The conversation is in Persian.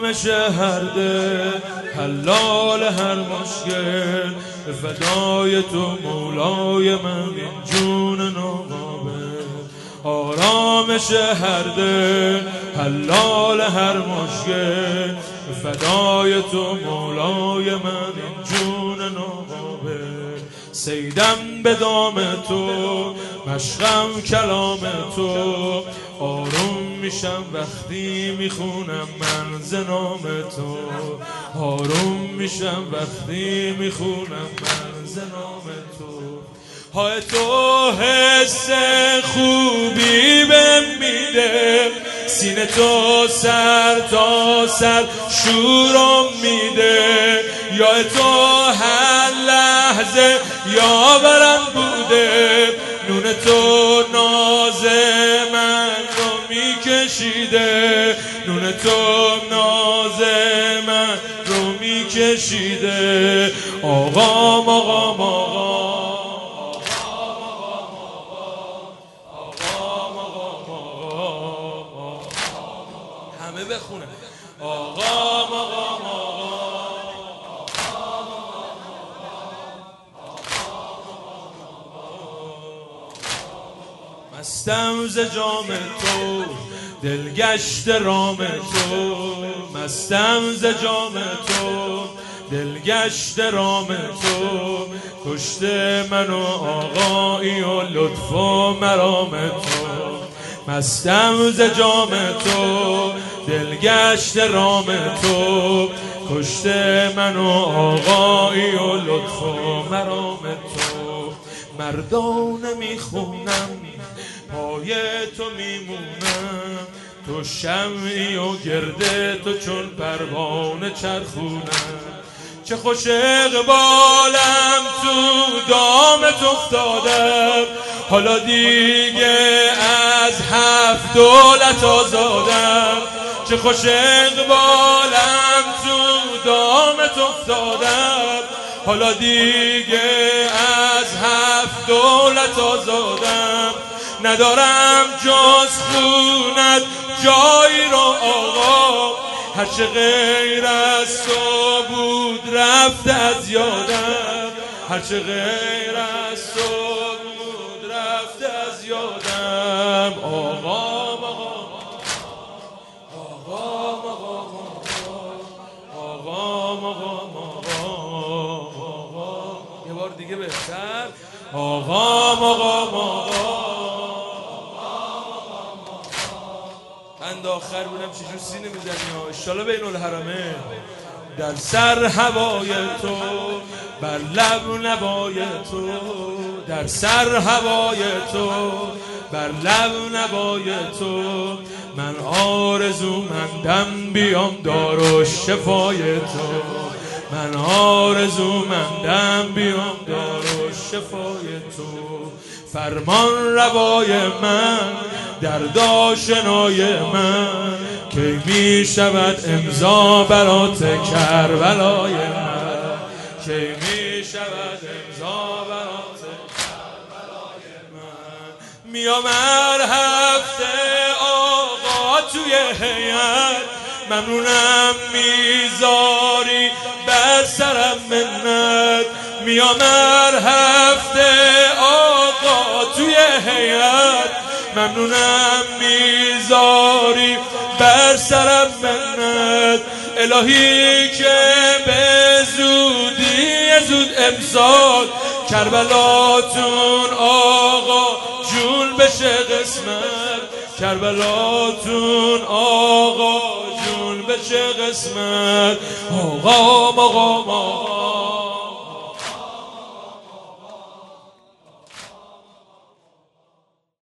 آرامش هر دل، حلال هر مشکل، به فدای تو مولای من این جون ناقابل. آرامش هر دل، حلال هر مشکل، به فدای تو مولای من این جون ناقابل. صیدم به دام تو، مشقم کلام تو، آروم میشم وقتی میخونم من ز نام تو. آروم میشم وقتی میخونم من ز نام تو. های تو حس خوبی بهم میده، سینه تو سر تا سر شورم میده. یا تو هر لحظه یاورم بوده، نون تو ناز من رو میکشیده، نون تو ناز من رو میکشیده. آقام آقام آقام همه بخونه. آقام آقام مستم ز جام تو، دلگشت رام تو. مستم ز جام تو، دلگشت رام تو. کشت منو آقایی و لطف و مرام تو. مستم ز جام تو، دلگشت رام تو. کشت منو آقایی و لطف و مرام تو. مردانه میخونم پای تو میمونم، تو شمعی و گرده تو چون پروانه چرخونم. چه خوش اقبالم تو دامت افتادم، حالا دیگه از 7 دولت آزادم. چه خوش اقبالم تو دامت افتادم، حالا دیگه از 7 دولت آزادم. ندارم جز خونت جایی رو آقا، هرچه غیر از تو بود رفته از یادم. هرچه غیر از تو بود رفته از یادم. آقام آقام آقام آقام آقام آقام یه بار دیگه بهتر. آقام آقام آقام بند آخر بودم چجور سینه میزنی ها. انشالله بین الحرمه. در سر هوای تو، بر لب نوای تو. در سر هوای تو، بر لب نوای تو. من آرزومندم بیام دار و شفای تو. من آرزومندم بیام دار و شفای تو. فرمان روای من، درد آشنای من، کی می شود امضا برات کربلای من. کی می شود امضا برات کربلای من. میام هر هفته آقا توی هیئت، ممنونم میذاری بر سرم منت. میام هر هفته آقا توی هیئت، ممنونم میذاری بر سرم منت. الهی که به زودی زود امسال کربلاتون آقا جون بشه قسمت. کربلاتون آقا جون بشه قسمت. آقام آقام آقام